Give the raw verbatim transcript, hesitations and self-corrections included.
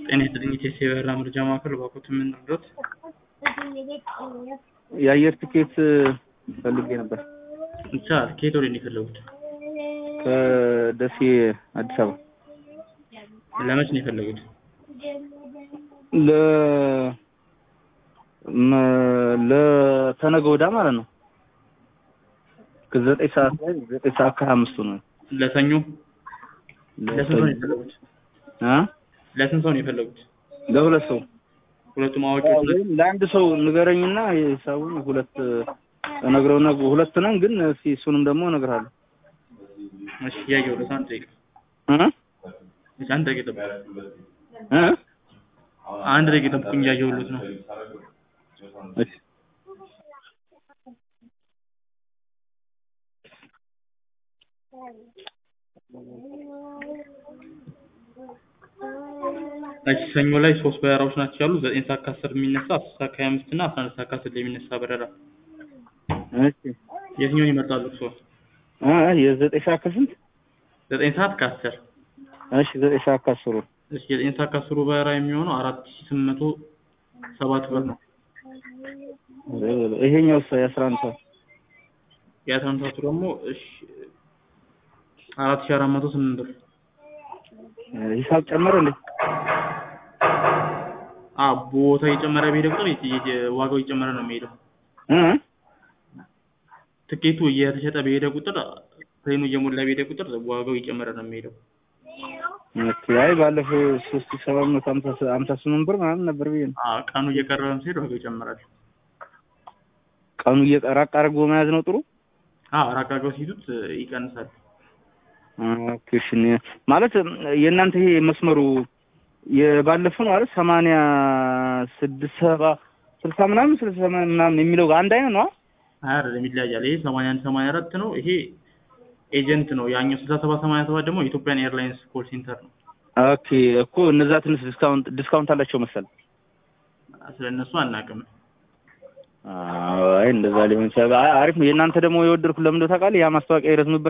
ጤና ይስጥልኝ የኢቲኤስ የበረራ መረጃ ማዕከል እባክዎት ምን ልርዳዎት? የአየር ትኬት ፈልጌ ነበር። ይቻላል። ከየት ወዴት ነው የፈለጉት? ከደሴ አዲስ አበባ። ለመቼ ነው የፈለጉት? ለ ለተነገ ወዲያ ማለት ነው። ከዘጠኝ ሰዓት ላይ ዘጠኝ ሰዓት ከሃያ አምስት ነው። ለሰኞ ለስንት ሰው ነው የፈለጉት? አ ለስንት ሰው ነው የፈለጉት? ለሁለት ሰው። ሁለቱም አዋቂዎች ናቸው? ለአንድ ሰው ንገረኝና ሂሳቡን ሁለት እነግረውና ሁለት ነን ግን እስኪ እሱንም ደግሞ እነግርሃለሁ። እሺ ያየው ለሳንት ደቂቃ እ እሺ አንድ ደቂቃ ጠብቁ። እ አንድ ደቂቃ ጠብቁኝ ያየሁልዎት ነው። እሺ እሺ ሰኞ ላይ ሶስት በረራዎች ናቸው ያሉት ዘጠኝ ሰዓት ከአስር የሚነሳ አስር ሰዓት ከሃያ አምስት እና አስራ አንድ ሰዓት ከአስር የሚነሳ በረራ። እሺ የትኛውን ይመርጣሉ እርስዎ? አ የዘጠኝ ሰዓት ከስንት? ዘጠኝ ሰዓት ከአስር እሺ ዘጠኝ ሰዓት ከአስር እሺ ዘጠኝ ሰዓት ከአስር በረራ የሚሆነው አራት ሺህ ስምንት መቶ ሰባት ብር ነው። ይሄኛው የአስራ አንድ ሰዓት የአስራ አንድ ሰዓቱ ደግሞ እሺ አራት ሺህ አራት መቶ ስምንት ብር። ሂሳብ ጨመረ እንዴ? አ ቦታ እየጨመረ በሄደ ቁጥር ዋጋው እየጨመረ ነው የሚሄደው። እ ትኬቱ እየተሸጠ በሄደ ቁጥር ፕሌኑ እየሞላ በሄደ ቁጥር ዋጋው እየጨመረ ነው የሚሄደው። ኦኬ አይ ባለፈው ሶስት ሺህ ሰባት መቶ ሃምሳ ስምንት ብር ምናምን ነበር ብዬ ነው። አ ቀኑ እየቀረበ ሲሄድ ዋጋው ይጨምራል። ቀኑ እየራቅ አድርጎ መያዝ ነው ጥሩ? አ ራቅ አድርገው ሲይዙት ይቀንሳል። ኦኬ እሺ ማለት የእናንተ ይሄ መስመሩ የባለፈው ነው አይደል? ሰማንያ ስድስት ሰባ ስልሳ ምናምን ስልሳ ምናምን የሚለው አንድ አይነት ነው? አይደለም ይለያያል። ይሄ ሰማንያ አንድ ሰማንያ አራት ነው። ይሄ ኤጀንት ነው። ያኛው ስልሳ ሰባት ሰማንያ ሰባት ደግሞ ኢትዮጵያን ኤርላይንስ ኮል ሴንተር ነው። ኦኬ እኮ እነዛ ትንሽ ዲስካውንት ዲስካውንት አላቸው መሰል። ስለነሱ አናውቅም። አይ እንደዛ ሊሆን ይችላል። አሪፍ ነው። የእናንተ ደግሞ የወደድኩት ለምን እንደው ታውቃለህ? ያ ማስታወቂያ ይረዝምበት